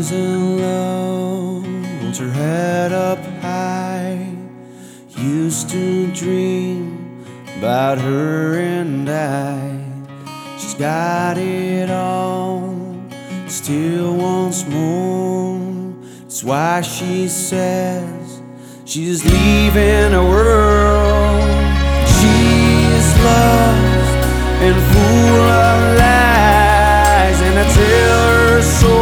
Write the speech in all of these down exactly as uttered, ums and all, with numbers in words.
She's in love, holds her head up high. Used to dream about her and I. She's got it all, still wants more. That's why she says she's leaving her world. She's lost and full of lies, and I tell her so,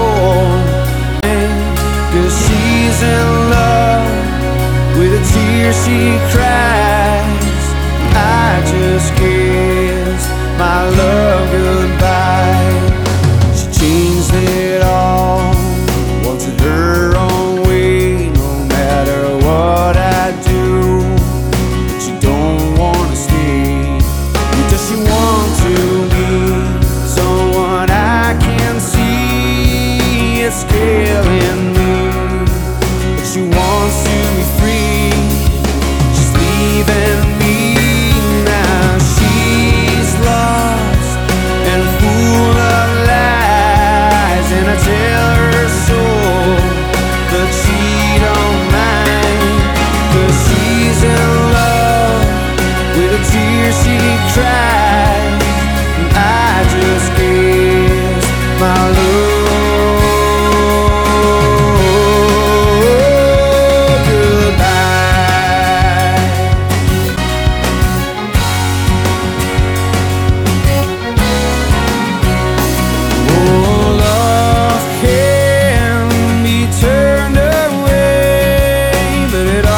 'cause she's in love with a tear she cries. I just kiss my love goodbye. She changed it all, wants it her own way, no matter what I do. But she don't wanna stay. Does she want to be someone I can see? It's killing me, but she wants to be free. She's leaving me now. She's lost and full of lies, and I tell her so, but she don't mind, 'cause she's in love with a tear she cries. And I just kiss my love but it